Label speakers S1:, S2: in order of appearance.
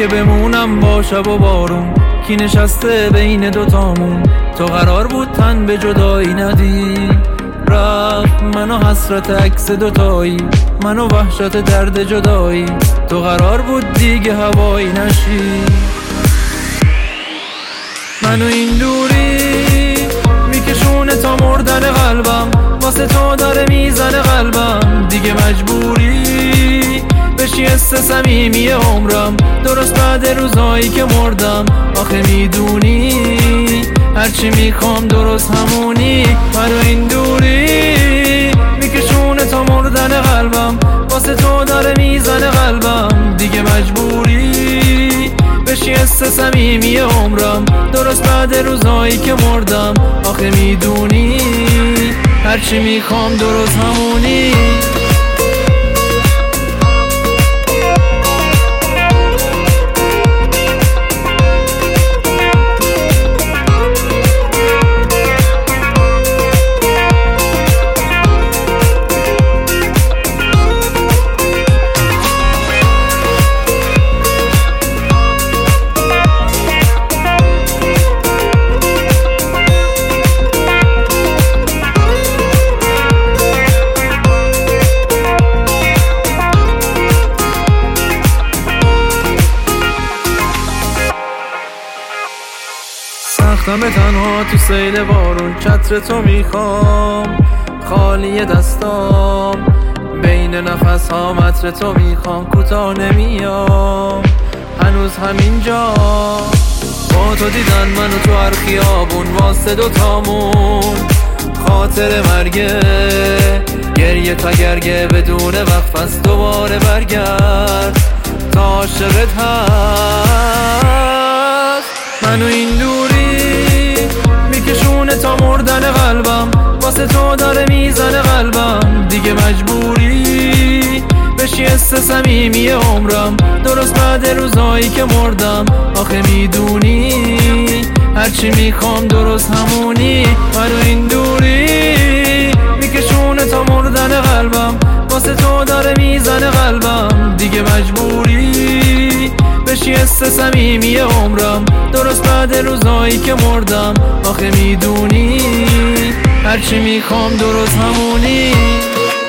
S1: که بمونم با شب و بارون، کی نشسته بین دوتامون؟ تو قرار بود تن به جدایی ندی، رفت منو حسرت عکس دوتایی، منو وحشت درد جدایی. تو قرار بود دیگه هوایی نشی، منو این دوری میکشونه تا مردن قلبم، واسه تو داره میزنه قلبم. دیگه مجبوری بشی حس صمیمی عمرم، درست بعد روزایی که مردم. آخه میدونی هرچی میخوام درست همونی. منو این دوری میکشونه تا مردن قلبم، واسه تو داره میزنه قلبم. دیگه مجبوری بشی حس صمیمی عمرم، درست بعد روزایی که مردم. آخه میدونی هرچی میخوام درست همونی. سختم تنها تو سیل بارون، چتر تو میخوام خالی دستام، بین نفس ها متر تو میخوام، کوتاه نمیام هنوز همینجا. با تو دیدن منو تو هر خیابون، واسه دوتامون خاطر مرگه. گریه تا گرگه بدون وقف از دوباره برگرد تا عاشقت هست. منو این دوری میکشونه تا مردن قلبم، واسه تو داره میزنه قلبم. دیگه مجبوری بشی حس صمیمی عمرم، درست بعد روزایی که مردم. آخه میدونی هرچی میخوام درست همونی. منو این دوری میکشونه تا مردن قلبم، واسه تو داره میزنه قلبم. دیگه مجبوری بشی حس صمیمی عمرم، درست بعد روزایی که مردم. آخه میدونی هرچی میخوام درست همونی.